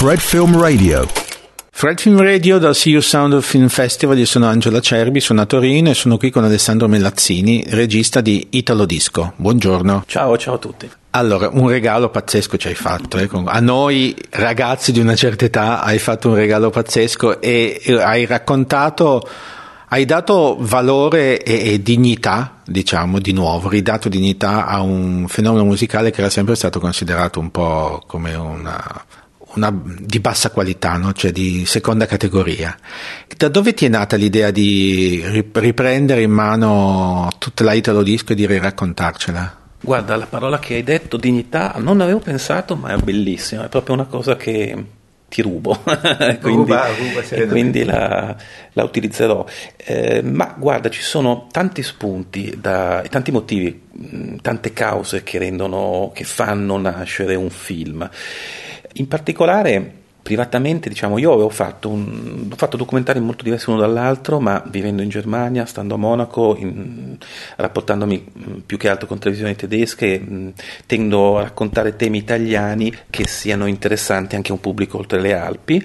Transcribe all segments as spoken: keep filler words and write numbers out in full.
Fred Film Radio. Fred Film Radio dal See You Sound Film Festival. Io sono Angelo Acerbi, sono a Torino e sono qui con Alessandro Mellazzini, regista di Italo Disco. Buongiorno. Ciao, ciao a tutti. Allora, un regalo pazzesco ci hai fatto, eh? A noi ragazzi di una certa età hai fatto un regalo pazzesco e hai raccontato, hai dato valore e, e dignità, diciamo, di nuovo, ridato dignità a un fenomeno musicale che era sempre stato considerato un po' come una... una di bassa qualità, no? Cioè di seconda categoria. Da dove ti è nata l'idea di riprendere in mano tutta la Italo Disco e di raccontarcela? Guarda, la parola che hai detto, dignità, non avevo pensato, ma è bellissima, è proprio una cosa che ti rubo, quindi, ruba, ruba, e quindi la, la utilizzerò. Eh, ma guarda, ci sono tanti spunti, da, tanti motivi, tante cause che rendono, che fanno nascere un film. In particolare, privatamente, diciamo, io avevo fatto, un, ho fatto documentari molto diversi uno dall'altro, ma vivendo in Germania, stando a Monaco, in, rapportandomi più che altro con televisioni tedesche, mh, tendo a raccontare temi italiani che siano interessanti anche a un pubblico oltre le Alpi,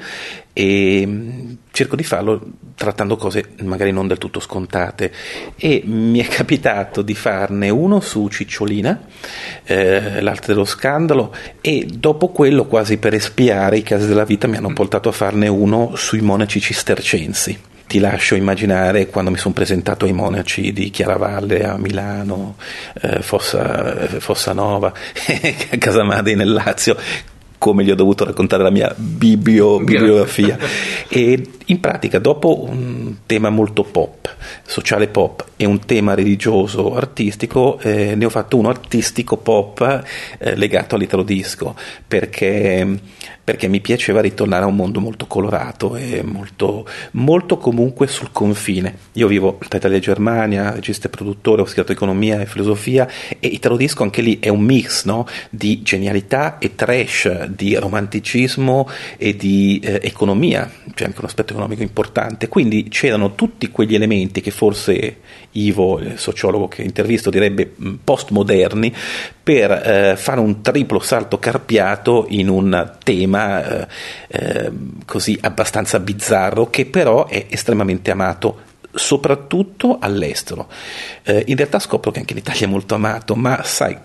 e mh, cerco di farlo trattando cose magari non del tutto scontate, e mi è capitato di farne uno su Cicciolina, eh, l'arte dello scandalo, e dopo quello, quasi per espiare i casi della vita, mi hanno portato a farne uno sui monaci cistercensi. Ti lascio immaginare quando mi sono presentato ai monaci di Chiaravalle a Milano, eh, Fossa, Fossanova, Casamadei nel Lazio, come gli ho dovuto raccontare la mia biblio, bibliografia. E in pratica, dopo un tema molto pop, sociale pop, e un tema religioso artistico, eh, ne ho fatto uno artistico pop eh, legato all'Italo Disco, perché perché mi piaceva ritornare a un mondo molto colorato e molto, molto comunque sul confine. Io vivo tra Italia e Germania, regista e produttore, ho studiato economia e filosofia, e Italo Disco anche lì è un mix, no? Di genialità e trash, di romanticismo e di eh, economia, c'è anche un aspetto economico importante, quindi c'erano tutti quegli elementi che forse Ivo, il sociologo che intervisto, direbbe postmoderni, per eh, fare un triplo salto carpiato in un tema eh, eh, così abbastanza bizzarro, che però è estremamente amato soprattutto all'estero. Eh, in realtà scopro che anche in Italia è molto amato, ma sai,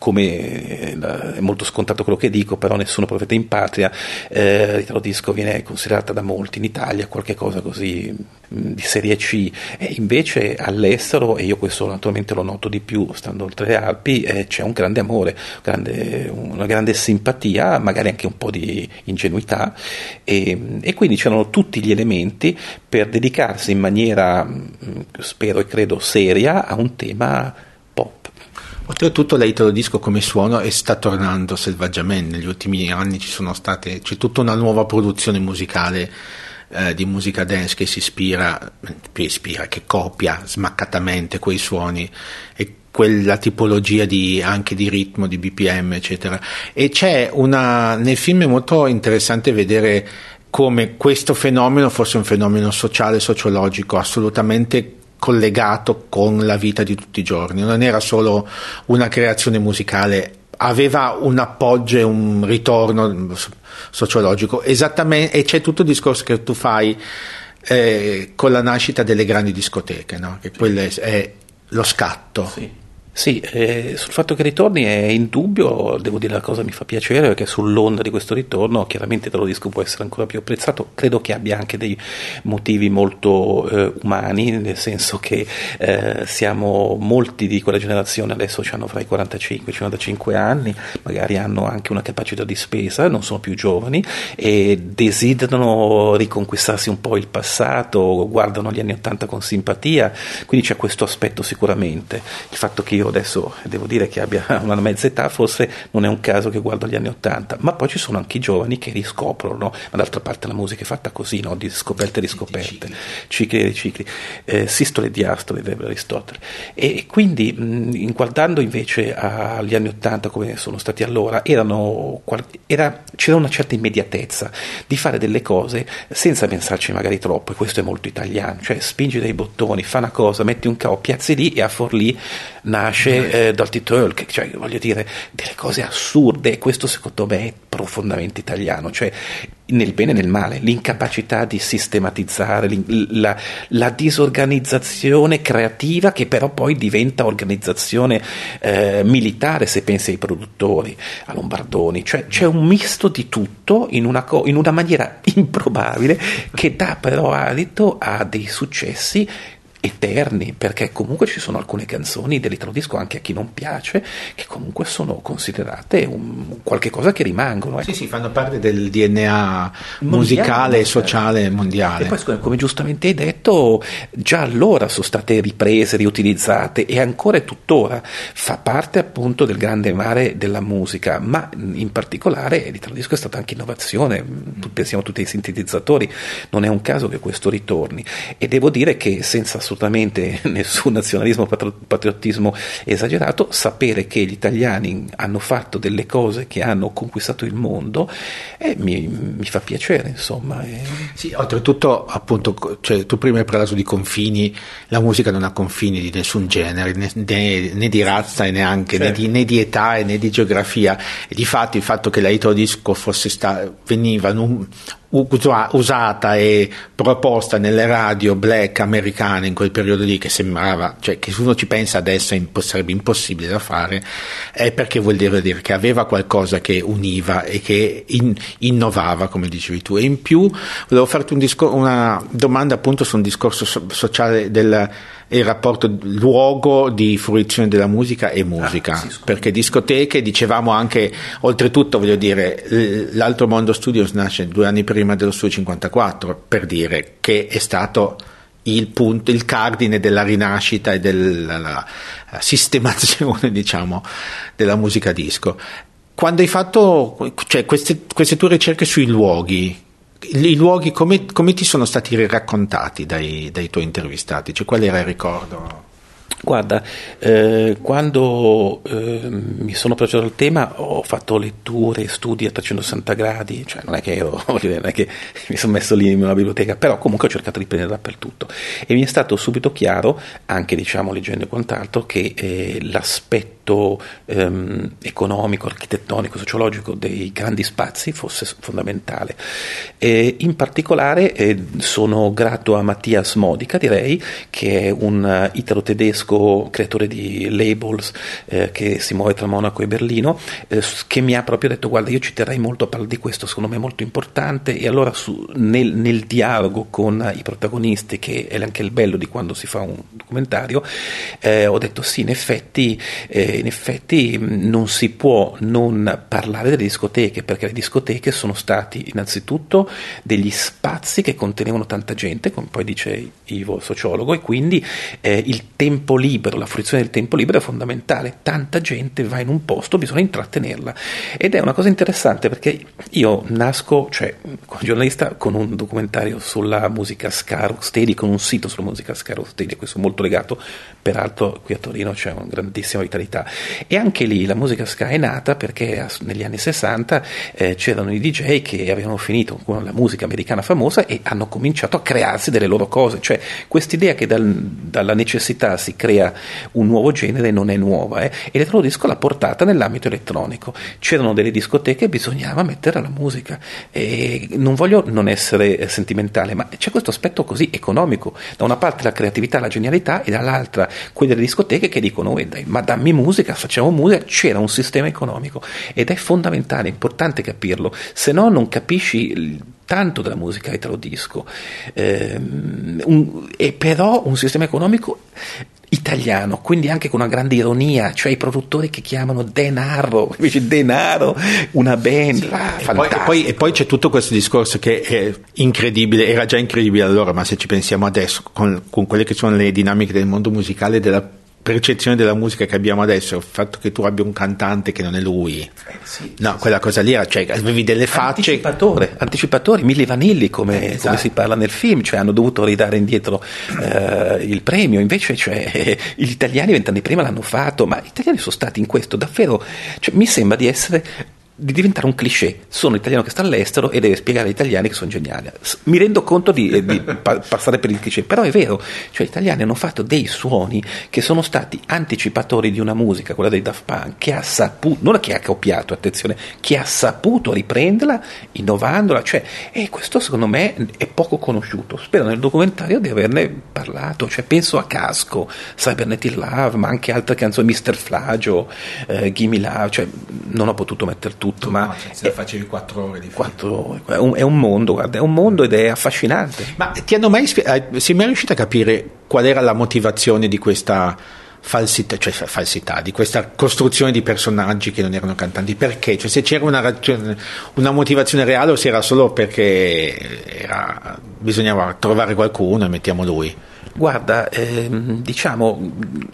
come è molto scontato quello che dico, però nessuno profeta in patria, eh, l'Italo Disco viene considerata da molti in Italia qualche cosa così di serie C, e invece all'estero, e io questo naturalmente lo noto di più stando oltre le Alpi, eh, c'è un grande amore, grande, una grande simpatia, magari anche un po' di ingenuità, e, e quindi c'erano tutti gli elementi per dedicarsi in maniera, spero e credo, seria a un tema pop. Oltretutto l'Italo Disco come suono e sta tornando selvaggiamente. Negli ultimi anni ci sono state, c'è tutta una nuova produzione musicale eh, di musica dance che si ispira, più ispira, che copia smaccatamente quei suoni e quella tipologia di, anche di ritmo, di B P M, eccetera. E c'è una, nel film è molto interessante vedere come questo fenomeno fosse un fenomeno sociale, sociologico, assolutamente collegato con la vita di tutti i giorni, non era solo una creazione musicale, aveva un appoggio e un ritorno sociologico, esattamente, e c'è tutto il discorso che tu fai eh, con la nascita delle grandi discoteche, no? Che quello è, è lo scatto. Sì. Sì, eh, sul fatto che ritorni è indubbio, devo dire la cosa mi fa piacere, perché sull'onda di questo ritorno chiaramente Italo Disco può essere ancora più apprezzato, credo che abbia anche dei motivi molto eh, umani, nel senso che eh, siamo molti di quella generazione, adesso hanno fra i quarantacinque e i cinquantacinque anni, magari hanno anche una capacità di spesa, non sono più giovani e desiderano riconquistarsi un po' il passato, guardano gli anni ottanta con simpatia, quindi c'è questo aspetto sicuramente. Il fatto che io adesso devo dire che abbia una mezza età, forse non è un caso che guardo gli anni ottanta, ma poi ci sono anche i giovani che riscoprono, no? Ma d'altra parte la musica è fatta così, no? Di scoperte e riscoperte, cicli e ricicli, eh, sistole e diastole, direbbe Aristotele. E quindi mh, guardando invece agli anni ottanta come sono stati allora, erano, era, c'era una certa immediatezza di fare delle cose senza pensarci magari troppo, e questo è molto italiano, cioè spingi dei bottoni, fa una cosa, metti un capo, piazzi lì, e a Forlì nasce eh, Dirty Talk, cioè voglio dire delle cose assurde, e questo secondo me è profondamente italiano, cioè nel bene e nel male, l'incapacità di sistematizzare, la, la disorganizzazione creativa che però poi diventa organizzazione eh, militare, se pensi ai produttori, a Lombardoni, cioè c'è un misto di tutto in una, co- in una maniera improbabile che dà però adito a dei successi eterni, perché comunque ci sono alcune canzoni dell'Italo Disco, anche a chi non piace, che comunque sono considerate un, qualche cosa che rimangono, ecco. Sì, sì, fanno parte del D N A musicale e sociale mondiale. E poi, come giustamente hai detto, già allora sono state riprese, riutilizzate, e ancora e tuttora fa parte appunto del grande mare della musica, ma in particolare l'Italo Disco è stata anche innovazione. Pensiamo tutti ai sintetizzatori, non è un caso che questo ritorni, e devo dire che senza assolutamente nessun nazionalismo, patriottismo esagerato, sapere che gli italiani hanno fatto delle cose che hanno conquistato il mondo eh, mi, mi fa piacere, insomma. E... Sì, oltretutto, appunto, cioè, tu prima hai parlato di confini, la musica non ha confini di nessun genere, né, né, né di razza e neanche, certo. né, di, né di età né di geografia, e di fatto il fatto che la Italo Disco fosse sta, veniva un, usata e proposta nelle radio black americane in quel periodo lì, che sembrava, cioè che se uno ci pensa adesso sarebbe impossibile da fare, è perché vuol dire che aveva qualcosa che univa e che in, innovava, come dicevi tu. E in più volevo farti un discor- una domanda appunto su un discorso so- sociale del il rapporto luogo di fruizione della musica e musica, ah, sì, perché discoteche, dicevamo anche, oltretutto voglio dire, l'Altro Mondo Studios nasce due anni prima dello Studio cinquantaquattro, per dire che è stato il punto, il cardine della rinascita e della la, la sistemazione, diciamo, della musica disco. Quando hai fatto, cioè, queste, queste tue ricerche sui luoghi, i luoghi come, come ti sono stati raccontati dai, dai tuoi intervistati? Cioè, qual era il ricordo? Guarda, eh, quando eh, mi sono approcciato al tema ho fatto letture, studi a trecentosessanta gradi, cioè non è che ero, non è che mi sono messo lì in una biblioteca, però comunque ho cercato di prendere dappertutto, e mi è stato subito chiaro, anche diciamo leggendo e quant'altro, che eh, l'aspetto ehm, economico, architettonico, sociologico dei grandi spazi fosse fondamentale. E in particolare eh, sono grato a Mattias Modica, direi, che è un italo-tedesco creatore di labels eh, che si muove tra Monaco e Berlino, eh, che mi ha proprio detto: guarda, io ci terrei molto a parlare di questo, secondo me è molto importante. E allora su, nel, nel dialogo con i protagonisti, che è anche il bello di quando si fa un documentario, eh, ho detto sì, in effetti eh, in effetti non si può non parlare delle discoteche, perché le discoteche sono stati innanzitutto degli spazi che contenevano tanta gente, come poi dice Ivo, sociologo, e quindi eh, il tempo libero, la fruizione del tempo libero è fondamentale. Tanta gente va in un posto, bisogna intrattenerla, ed è una cosa interessante, perché io nasco, cioè come giornalista, con un documentario sulla musica ska rocksteady, con un sito sulla musica ska rocksteady, questo molto legato, peraltro qui a Torino c'è una grandissima vitalità, e anche lì la musica ska è nata perché negli anni sessanta eh, c'erano i D J che avevano finito con la musica americana famosa e hanno cominciato a crearsi delle loro cose, cioè quest'idea che dal, dalla necessità si crea un nuovo genere non è nuova, eh? E l'Italo Disco l'ha portata nell'ambito elettronico. C'erano delle discoteche, bisognava mettere la musica, e non voglio non essere sentimentale, ma c'è questo aspetto così economico: da una parte la creatività, la genialità, e dall'altra quelle delle discoteche che dicono oh, dai, ma dammi musica, facciamo musica. C'era un sistema economico, ed è fondamentale, importante capirlo, se no non capisci il tanto della musica italo disco, eh, un, e però un sistema economico italiano, quindi anche con una grande ironia, cioè i produttori che chiamano denaro, invece denaro, una band, sì, ah, e, poi, e, poi, e poi c'è tutto questo discorso che è incredibile, era già incredibile allora, ma se ci pensiamo adesso con, con quelle che sono le dinamiche del mondo musicale, della percezione della musica che abbiamo adesso, il fatto che tu abbia un cantante che non è lui, eh, sì, no, sì, quella sì. cosa lì era, cioè avevi delle facce, anticipatore, anticipatori, Milli Vanilli, come, eh, esatto. come si parla nel film, cioè hanno dovuto ridare indietro eh, il premio, invece cioè, eh, gli italiani vent'anni prima l'hanno fatto, ma gli italiani sono stati in questo davvero, cioè, mi sembra di essere di diventare un cliché. Sono l'italiano che sta all'estero e deve spiegare agli italiani che sono geniali. Mi rendo conto di, di pa- passare per il cliché, però è vero, cioè gli italiani hanno fatto dei suoni che sono stati anticipatori di una musica, quella dei Daft Punk, che ha saputo, non che ha copiato, attenzione, che ha saputo riprenderla innovandola, cioè, e questo secondo me è poco conosciuto. Spero nel documentario di averne parlato, cioè penso a Casco, Cybernetic Love, ma anche altre canzoni, mister Flagio, eh, Gimme Love, cioè non ho potuto mettere tutto. Tu ma no, cioè, se facevi quattro ore di quattro, è, un, è un mondo, guarda, è un mondo ed è affascinante. Ma ti hanno mai spie- sei mai riuscito a capire qual era la motivazione di questa falsità, cioè falsità, di questa costruzione di personaggi che non erano cantanti? Perché? Cioè se c'era una ragione, una motivazione reale, o se era solo perché era, bisognava trovare qualcuno e mettiamo lui? Guarda, ehm, diciamo,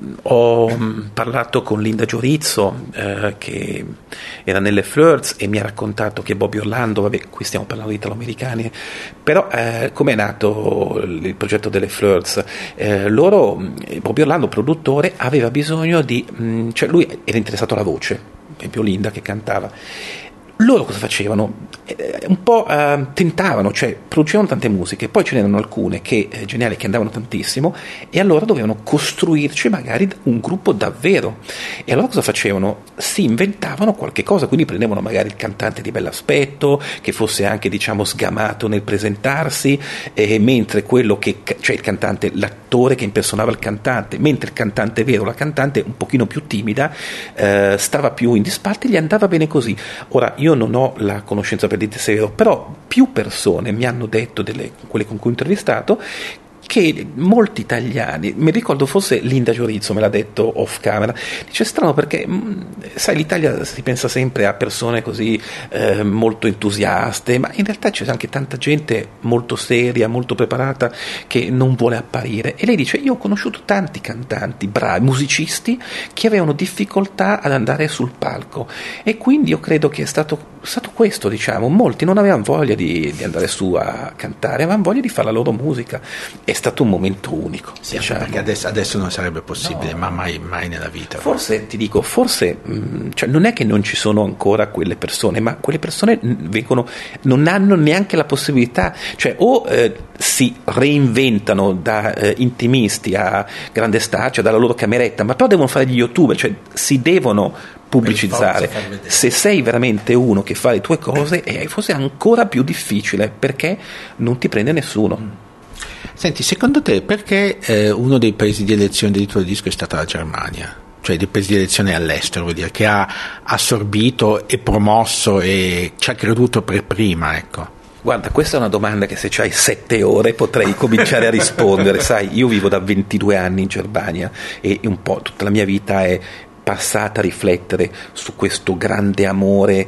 ho parlato con Linda Giorizzo, eh, che era nelle Flirts, e mi ha raccontato che Bobby Orlando, vabbè, qui stiamo parlando di italo-americani, però eh, come è nato il progetto delle Flirts? Eh, loro, Bobby Orlando, produttore, aveva bisogno di, mh, cioè lui era interessato alla voce, per esempio Linda che cantava. Loro cosa facevano? Eh, un po' eh, tentavano, cioè producevano tante musiche, poi ce n'erano alcune che eh, geniali, che andavano tantissimo, e allora dovevano costruirci magari un gruppo davvero. E allora cosa facevano? Si inventavano qualche cosa, quindi prendevano magari il cantante di bell'aspetto, che fosse anche, diciamo, sgamato nel presentarsi, eh, mentre quello che, cioè il cantante, l'attore che impersonava il cantante, mentre il cantante vero, la cantante un pochino più timida, eh, stava più in disparte, gli andava bene così. Ora, io non ho la conoscenza per dire se è vero, però più persone mi hanno detto, delle, quelle con cui ho intervistato, che molti italiani, mi ricordo forse Linda Giorizzo me l'ha detto off camera, dice strano perché mh, sai, l'Italia si pensa sempre a persone così eh, molto entusiaste, ma in realtà c'è anche tanta gente molto seria, molto preparata, che non vuole apparire. E lei dice: io ho conosciuto tanti cantanti bravi, musicisti, che avevano difficoltà ad andare sul palco, e quindi io credo che è stato, stato questo, diciamo, molti non avevano voglia di, di andare su a cantare, avevano voglia di fare la loro musica. È stato un momento unico, sì, diciamo. Perché adesso, adesso non sarebbe possibile, no, ma mai, mai nella vita. Forse, ti dico, forse mh, cioè non è che non ci sono ancora quelle persone, ma quelle persone vengono, non hanno neanche la possibilità, cioè o eh, si reinventano da eh, intimisti a grande star, cioè dalla loro cameretta, ma poi devono fare gli youtuber, cioè si devono pubblicizzare. Se sei veramente uno che fa le tue cose, è forse ancora più difficile, perché non ti prende nessuno. Senti, secondo te perché eh, uno dei paesi di elezione del titolo disco è stata la Germania? Cioè dei paesi di elezione all'estero, vuol dire, che ha assorbito e promosso e ci ha creduto per prima, ecco. Guarda, questa è una domanda che se c'hai sette ore potrei cominciare a rispondere. Sai, io vivo da ventidue anni in Germania e un po' tutta la mia vita è passata a riflettere su questo grande amore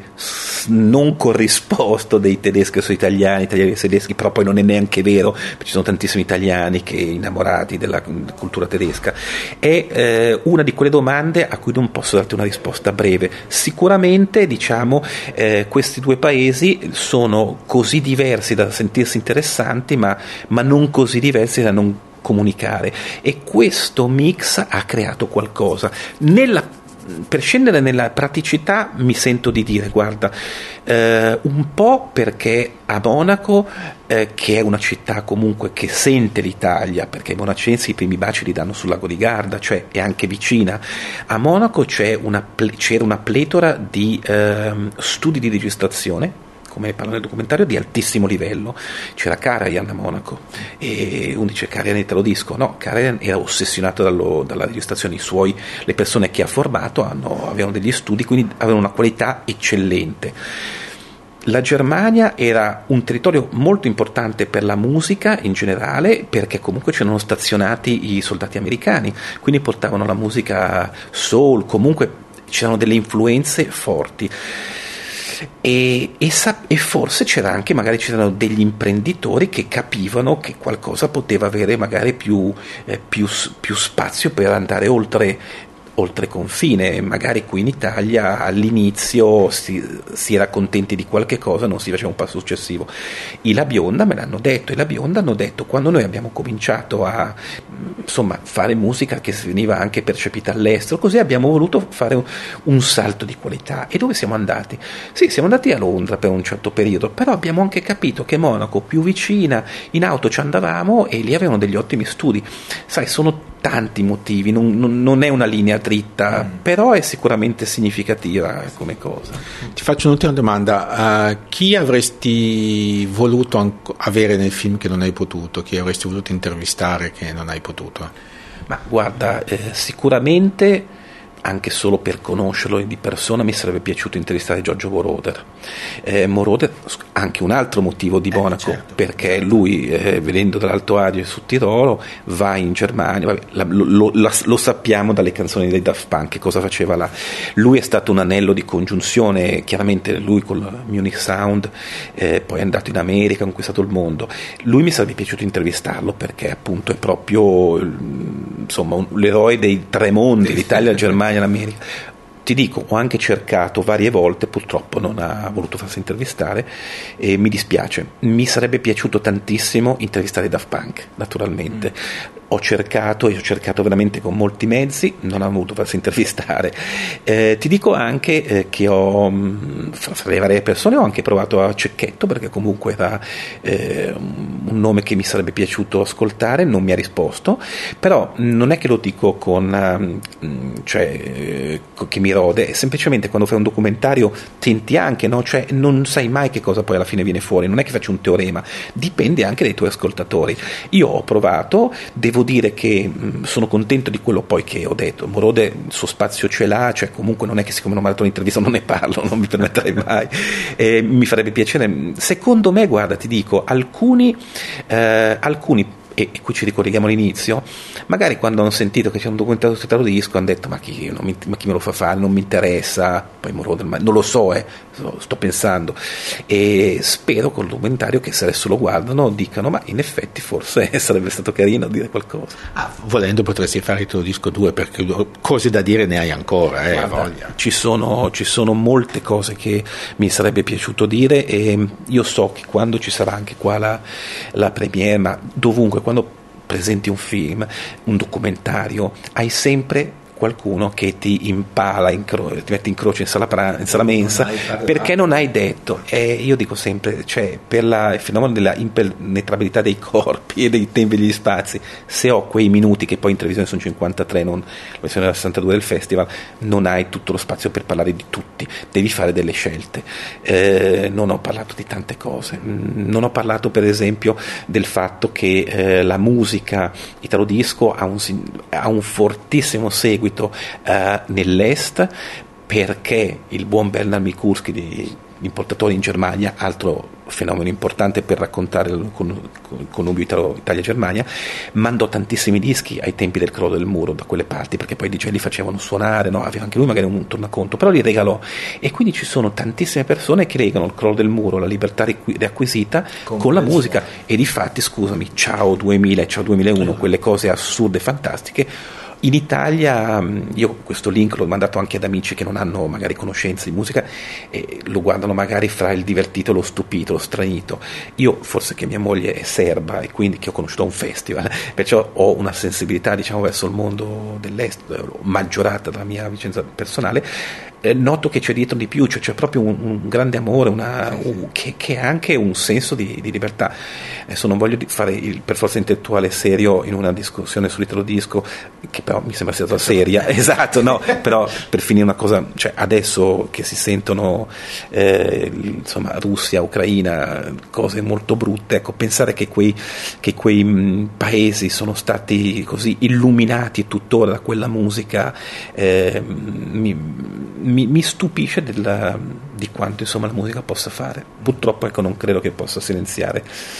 non corrisposto dei tedeschi sui italiani, italiani e tedeschi, però poi non è neanche vero, perché ci sono tantissimi italiani che innamorati della cultura tedesca. È eh, una di quelle domande a cui non posso darti una risposta breve. Sicuramente, diciamo, eh, questi due paesi sono così diversi da sentirsi interessanti, ma, ma non così diversi da non comunicare, e questo mix ha creato qualcosa. Nella, per scendere nella praticità mi sento di dire, guarda, eh, un po' perché a Monaco, eh, che è una città comunque che sente l'Italia, perché i monacensi i primi baci li danno sul lago di Garda, cioè è anche vicina. A Monaco c'è una, c'era una pletora di eh, studi di registrazione, come parla nel documentario, di altissimo livello. C'era Karajan a Monaco, e uno dice Karajan italo disco, no, Karajan era ossessionato dallo, dalla registrazione. I suoi, le persone che ha formato hanno, avevano degli studi, quindi avevano una qualità eccellente. La Germania era un territorio molto importante per la musica in generale, perché comunque c'erano stazionati i soldati americani, quindi portavano la musica soul, comunque c'erano delle influenze forti. E, e, e forse c'era anche, magari c'erano degli imprenditori che capivano che qualcosa poteva avere magari più, eh, più, più spazio per andare oltre oltre confine. Magari qui in Italia all'inizio si, si era contenti di qualche cosa, non si faceva un passo successivo. I La Bionda me l'hanno detto, i La Bionda hanno detto, quando noi abbiamo cominciato a insomma fare musica che veniva anche percepita all'estero, così abbiamo voluto fare un, un salto di qualità. E dove siamo andati? Sì, siamo andati a Londra per un certo periodo, però abbiamo anche capito che Monaco, più vicina, in auto ci andavamo e lì avevano degli ottimi studi. Sai, sono tanti motivi, non, non, non è una linea dritta, mm. però è sicuramente significativa come cosa. Ti faccio un'ultima domanda: uh, chi avresti voluto anco- avere nel film che non hai potuto? Chi avresti voluto intervistare che non hai potuto? Ma guarda, eh, sicuramente anche solo per conoscerlo di persona mi sarebbe piaciuto intervistare Giorgio Moroder. Eh, Moroder, anche un altro motivo di Monaco, eh, certo. perché lui, eh, venendo dall'Alto Adige su Tirolo, va in Germania, vabbè, la, lo, lo, lo sappiamo dalle canzoni dei Daft Punk, che cosa faceva là. Lui è stato un anello di congiunzione, chiaramente lui con la Munich Sound, eh, poi è andato in America, ha conquistato il mondo. Lui mi sarebbe piaciuto intervistarlo perché appunto è proprio insomma un, l'eroe dei tre mondi, l'Italia, la Germania, l'America. Ti dico, ho anche cercato varie volte, purtroppo non ha voluto farsi intervistare e mi dispiace. Mi sarebbe piaciuto tantissimo intervistare Daft Punk, naturalmente. Mm. Ho cercato e ho cercato veramente con molti mezzi, non ha voluto farsi intervistare. Eh, ti dico anche eh, che ho, fra, fra le varie persone, ho anche provato a Cecchetto, perché comunque era eh, un nome che mi sarebbe piaciuto ascoltare, non mi ha risposto, però non è che lo dico con, cioè, eh, che mi rode, semplicemente quando fai un documentario tenti anche, no? Cioè, non sai mai che cosa poi alla fine viene fuori, non è che faccio un teorema, dipende anche dai tuoi ascoltatori. Io ho provato, devo dire che mh, sono contento di quello poi che ho detto. Morode il suo spazio ce l'ha, cioè comunque non è che siccome non mi ha dato un'intervista non ne parlo, non mi permetterei mai. Eh, mi farebbe piacere, secondo me, guarda, ti dico, alcuni eh, alcuni e qui ci ricolleghiamo all'inizio, magari quando hanno sentito che c'è un documentario su Tirolo Disco hanno detto ma chi, non mi, ma chi me lo fa fare, non mi interessa, poi Moroder, ma non lo so, eh, sto pensando, e spero col documentario che se adesso lo guardano dicano ma in effetti forse sarebbe stato carino dire qualcosa. Ah, volendo potresti fare il tuo disco due, perché cose da dire ne hai ancora, eh, voglia. Ci sono, ci sono molte cose che mi sarebbe piaciuto dire e io so che quando ci sarà anche qua la, la premiere, ma dovunque, quando presenti un film, un documentario, hai sempre qualcuno che ti impala, in cro- ti mette in croce in sala, pra- in sala mensa non perché non hai detto. E io dico sempre, cioè, per la, il fenomeno della impenetrabilità dei corpi e dei tempi degli spazi, se ho quei minuti, che poi in televisione sono cinquantatré, non la versione sessantadue del festival, non hai tutto lo spazio per parlare di tutti, devi fare delle scelte. Eh, non ho parlato di tante cose, non ho parlato per esempio del fatto che eh, la musica italo disco ha un, ha un fortissimo seguito Uh, nell'est, perché il buon Bernard Mikulski, di importatore in Germania, altro fenomeno importante per raccontare il connubio Italia-Germania, mandò tantissimi dischi ai tempi del crollo del muro da quelle parti, perché poi i D J li facevano suonare, no? Aveva anche lui magari un tornaconto, però li regalò, e quindi ci sono tantissime persone che legano il crollo del muro, la libertà riacquisita con, con la musica, e difatti, scusami, ciao duemila, ciao duemilauno, quelle cose assurde e fantastiche. In Italia, io questo link l'ho mandato anche ad amici che non hanno magari conoscenze di musica e lo guardano magari fra il divertito, lo stupito, lo stranito. Io, forse che mia moglie è serba e quindi che ho conosciuto a un festival, perciò ho una sensibilità, diciamo, verso il mondo dell'est, maggiorata dalla mia vicenza personale. Eh, noto che c'è dietro di più, cioè c'è proprio un, un grande amore, una, un, che, che ha anche un senso di, di libertà. Adesso non voglio fare il per forza intellettuale serio in una discussione sull'italo disco, che però mi sembra sia stata seria, esatto, no, però per finire una cosa, cioè adesso che si sentono eh, insomma Russia, Ucraina, cose molto brutte, ecco, pensare che quei, che quei mh, paesi sono stati così illuminati tuttora da quella musica eh, mi Mi, mi stupisce della, di quanto insomma la musica possa fare. Purtroppo, ecco, non credo che possa silenziare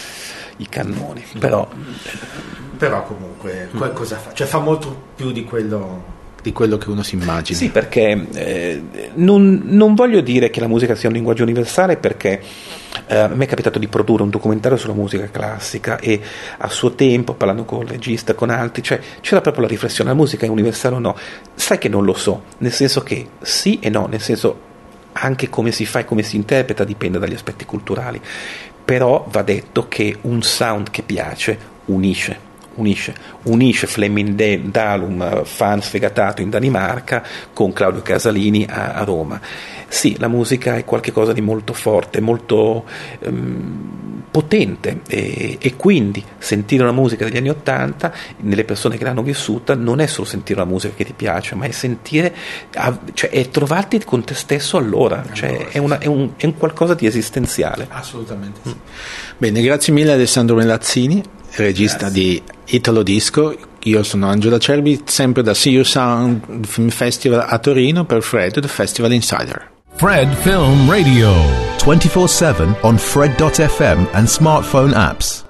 i cannoni, però però comunque qualcosa fa, cioè fa molto più di quello di quello che uno si immagina. Sì, perché eh, non, non voglio dire che la musica sia un linguaggio universale, perché eh, a me è capitato di produrre un documentario sulla musica classica e a suo tempo, parlando con il regista, con altri, cioè c'era proprio la riflessione: la musica è universale o no? Sai che non lo so, nel senso che sì e no, nel senso anche come si fa e come si interpreta dipende dagli aspetti culturali, però va detto che un sound che piace unisce. Unisce, unisce Flemming Dalum, fan sfegatato in Danimarca, con Claudio Casalini a, a Roma. Sì, la musica è qualcosa di molto forte, molto um, potente, e, e quindi sentire una musica degli anni Ottanta nelle persone che l'hanno vissuta non è solo sentire una musica che ti piace, ma è sentire, cioè è trovarti con te stesso allora, cioè è, una, è, un, è un qualcosa di esistenziale. Assolutamente sì. Mm. Bene, grazie mille Alessandro Melazzini, regista Grazie. di Italo Disco. Io sono Angelo Acerbi, sempre da See You Sound Film Festival a Torino per Fred, The Festival Insider. Fred Film Radio, twenty-four seven on Fred dot f m and smartphone apps.